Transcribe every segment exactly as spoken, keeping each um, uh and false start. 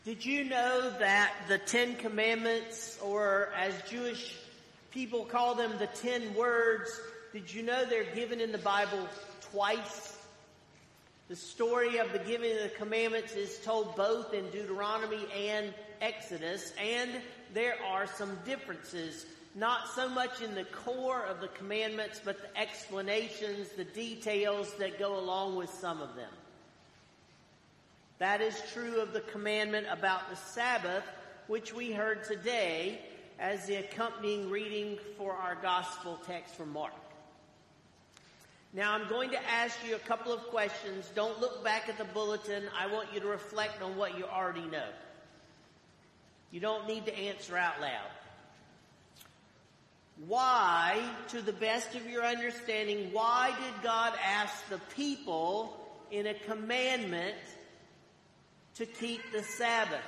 Did you know that the Ten Commandments, or as Jewish people call them, the Ten Words, did you know they're given in the Bible twice? The story of the giving of the commandments is told both in Deuteronomy and Exodus, and there are some differences, not so much in the core of the commandments, but the explanations, the details that go along with some of them. That is true of the commandment about the Sabbath, which we heard today as the accompanying reading for our gospel text from Mark. Now I'm going to ask you a couple of questions. Don't look back at the bulletin. I want you to reflect on what you already know. You don't need to answer out loud. Why, to the best of your understanding, why did God ask the people in a commandment to keep the Sabbath?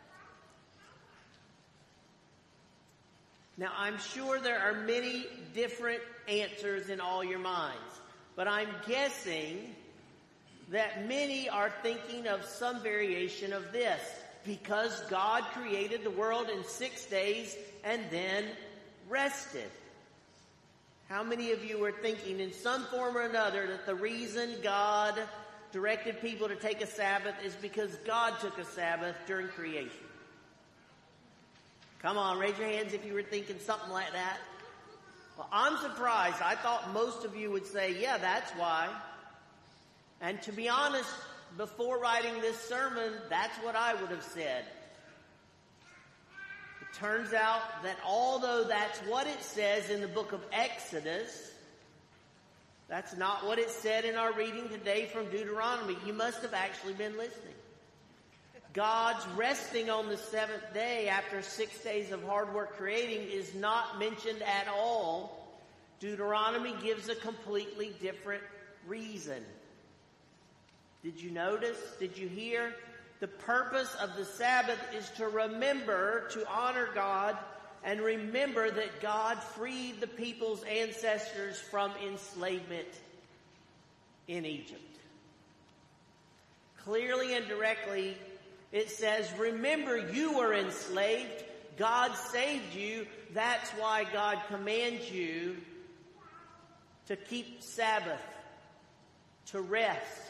Now, I'm sure there are many different answers in all your minds, but I'm guessing that many are thinking of some variation of this. Because God created the world in six days and then rested. How many of you are thinking in some form or another that the reason God directed people to take a Sabbath is because God took a Sabbath during creation? Come on, raise your hands if you were thinking something like that. Well, I'm surprised. I thought most of you would say, yeah, that's why. And to be honest, before writing this sermon, that's what I would have said. It turns out that although that's what it says in the book of Exodus, that's not what it said in our reading today from Deuteronomy. You must have actually been listening. God's resting on the seventh day after six days of hard work creating is not mentioned at all. Deuteronomy gives a completely different reason. Did you notice? Did you hear? The purpose of the Sabbath is to remember, to honor God, and remember that God freed the people's ancestors from enslavement in Egypt. Clearly and directly, it says, remember you were enslaved. God saved you. That's why God commands you to keep Sabbath, to rest.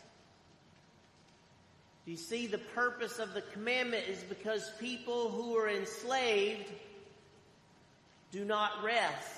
You see, the purpose of the commandment is because people who are enslaved do not rest.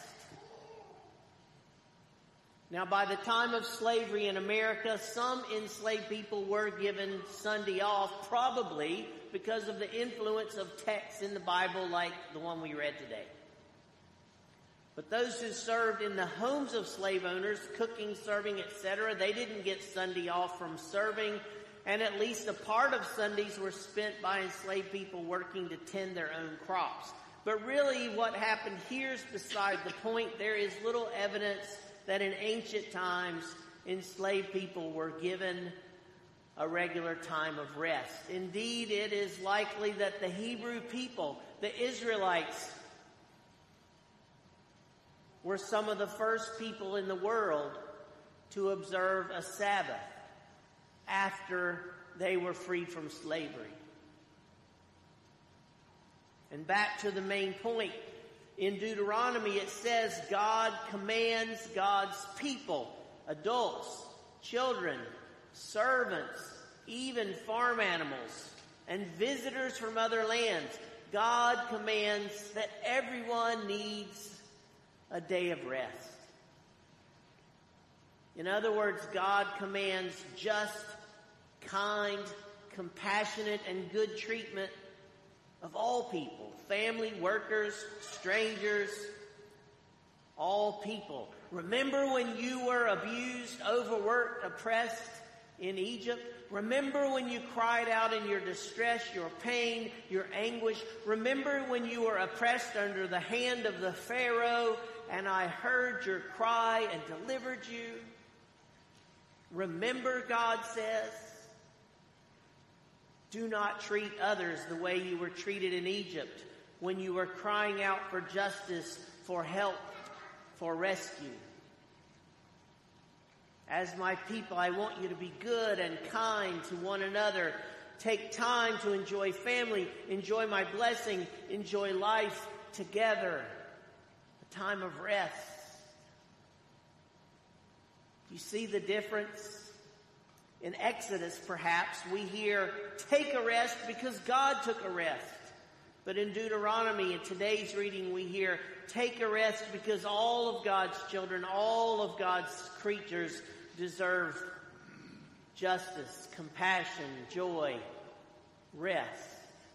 Now, by the time of slavery in America, some enslaved people were given Sunday off, probably because of the influence of texts in the Bible like the one we read today. But those who served in the homes of slave owners, cooking, serving, et cetera, they didn't get Sunday off from serving, and at least a part of Sundays were spent by enslaved people working to tend their own crops. But really what happened here is beside the point. There is little evidence that in ancient times enslaved people were given a regular time of rest. Indeed, it is likely that the Hebrew people, the Israelites, were some of the first people in the world to observe a Sabbath after they were freed from slavery. And back to the main point. In Deuteronomy it says God commands God's people, adults, children, servants, even farm animals, and visitors from other lands. God commands that everyone needs a day of rest. In other words, God commands just, kind, compassionate, and good treatment of all people, family, workers, strangers, all people. Remember when you were abused, overworked, oppressed in Egypt? Remember when you cried out in your distress, your pain, your anguish? Remember when you were oppressed under the hand of the Pharaoh, and I heard your cry and delivered you? Remember, God says. Do not treat others the way you were treated in Egypt when you were crying out for justice, for help, for rescue. As my people, I want you to be good and kind to one another, take time to enjoy family, enjoy my blessing, enjoy life together. A time of rest. You see the difference? In Exodus, perhaps, we hear, take a rest because God took a rest. But in Deuteronomy, in today's reading, we hear, take a rest because all of God's children, all of God's creatures deserve justice, compassion, joy, rest.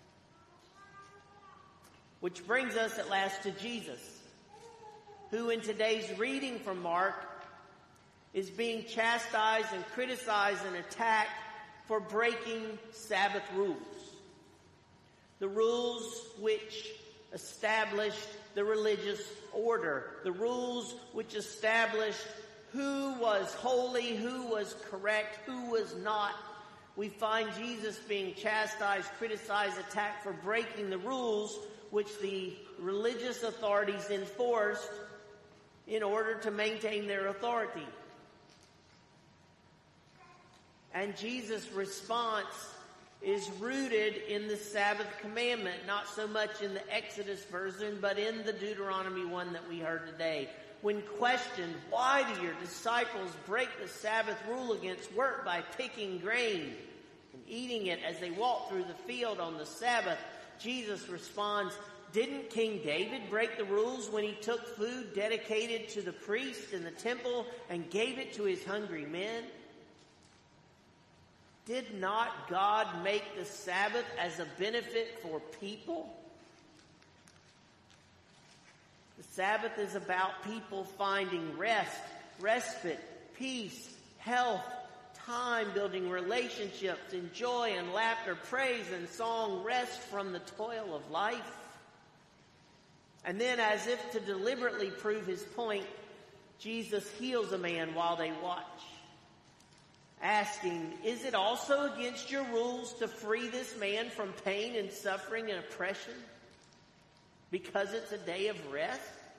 Which brings us at last to Jesus, who in today's reading from Mark is being chastised and criticized and attacked for breaking Sabbath rules. The rules which established the religious order. The rules which established who was holy, who was correct, who was not. We find Jesus being chastised, criticized, attacked for breaking the rules which the religious authorities enforced in order to maintain their authority. And Jesus' response is rooted in the Sabbath commandment, not so much in the Exodus version, but in the Deuteronomy one that we heard today. When questioned, why do your disciples break the Sabbath rule against work by picking grain and eating it as they walk through the field on the Sabbath? Jesus responds, didn't King David break the rules when he took food dedicated to the priest in the temple and gave it to his hungry men? Did not God make the Sabbath as a benefit for people? The Sabbath is about people finding rest, respite, peace, health, time, building relationships, in joy and laughter, praise and song, rest from the toil of life. And then, as if to deliberately prove his point, Jesus heals a man while they watch, asking, is it also against your rules to free this man from pain and suffering and oppression because it's a day of rest?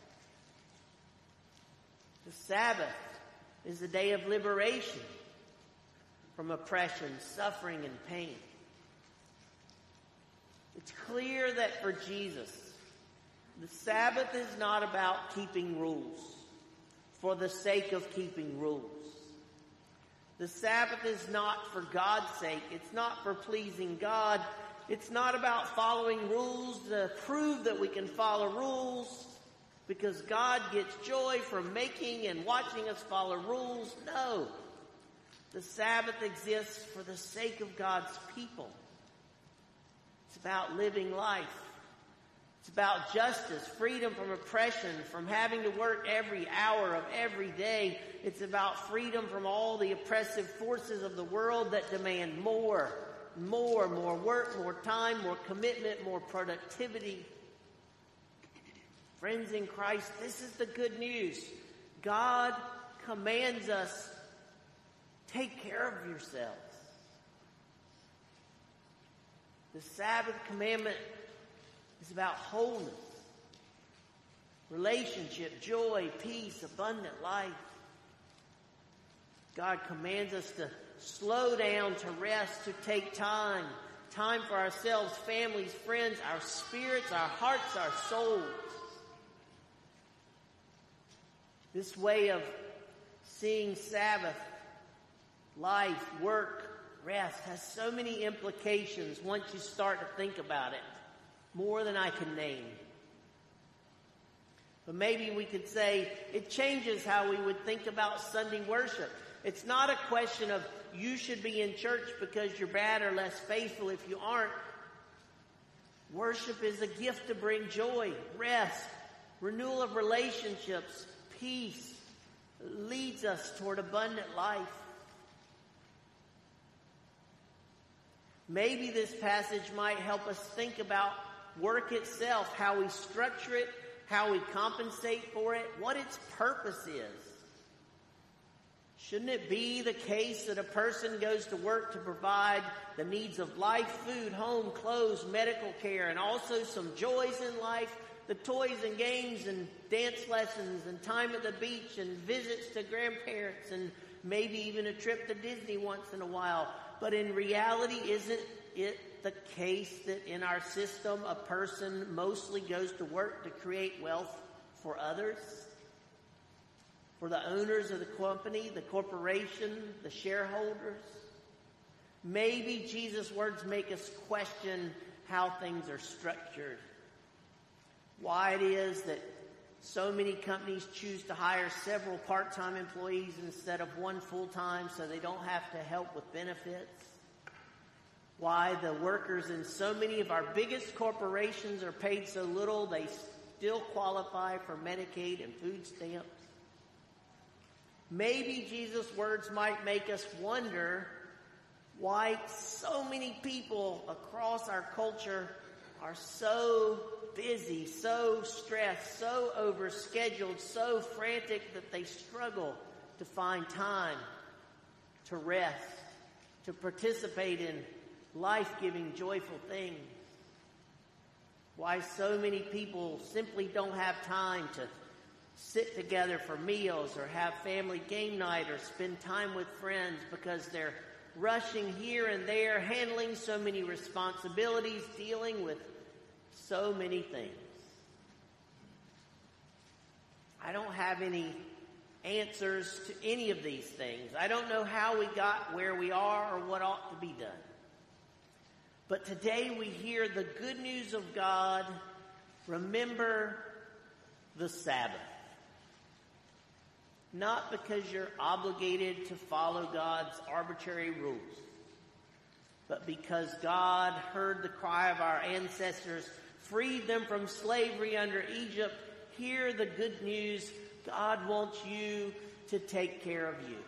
The Sabbath is a day of liberation from oppression, suffering, and pain. It's clear that for Jesus, the Sabbath is not about keeping rules for the sake of keeping rules. The Sabbath is not for God's sake. It's not for pleasing God. It's not about following rules to prove that we can follow rules because God gets joy from making and watching us follow rules. No. The Sabbath exists for the sake of God's people. It's about living life. It's about justice, freedom from oppression, from having to work every hour of every day. It's about freedom from all the oppressive forces of the world that demand more, more, more work, more time, more commitment, more productivity. Friends in Christ, this is the good news. God commands us, take care of yourselves. The Sabbath commandment is about wholeness, relationship, joy, peace, abundant life. God commands us to slow down, to rest, to take time, time for ourselves, families, friends, our spirits, our hearts, our souls. This way of seeing Sabbath, life, work, rest has so many implications once you start to think about it. More than I can name. But maybe we could say it changes how we would think about Sunday worship. It's not a question of you should be in church because you're bad or less faithful if you aren't. Worship is a gift to bring joy, rest, renewal of relationships, peace. It leads us toward abundant life. Maybe this passage might help us think about work itself, how we structure it, how we compensate for it, what its purpose is. Shouldn't it be the case that a person goes to work to provide the needs of life, food, home, clothes, medical care, and also some joys in life, the toys and games and dance lessons and time at the beach and visits to grandparents and maybe even a trip to Disney once in a while. But in reality, isn't it the case that in our system a person mostly goes to work to create wealth for others? For the owners of the company, the corporation, the shareholders? Maybe Jesus' words make us question how things are structured. Why it is that so many companies choose to hire several part-time employees instead of one full-time so they don't have to help with benefits. Why the workers in so many of our biggest corporations are paid so little they still qualify for Medicaid and food stamps. Maybe Jesus' words might make us wonder why so many people across our culture are so busy, so stressed, so overscheduled, so frantic that they struggle to find time to rest, to participate in life-giving, joyful things. Why so many people simply don't have time to sit together for meals or have family game night or spend time with friends because they're rushing here and there, handling so many responsibilities, dealing with so many things. I don't have any answers to any of these things. I don't know how we got where we are or what ought to be done. But today we hear the good news of God. Remember the Sabbath. Not because you're obligated to follow God's arbitrary rules, but because God heard the cry of our ancestors, freed them from slavery under Egypt. Hear the good news. God wants you to take care of you.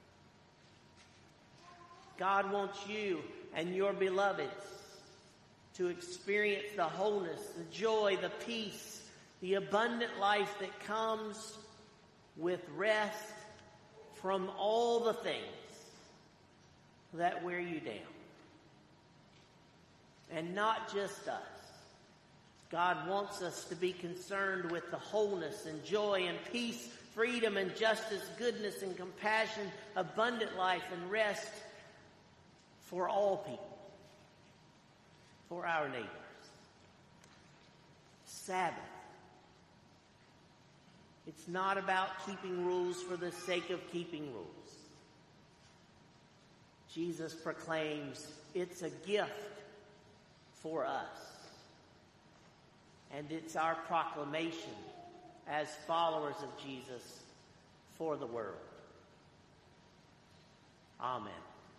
God wants you and your beloveds to experience the wholeness, the joy, the peace, the abundant life that comes with rest from all the things that wear you down. And not just us. God wants us to be concerned with the wholeness and joy and peace, freedom and justice, goodness and compassion, abundant life and rest for all people, for our neighbors. Sabbath. It's not about keeping rules for the sake of keeping rules. Jesus proclaims it's a gift for us. And it's our proclamation as followers of Jesus for the world. Amen.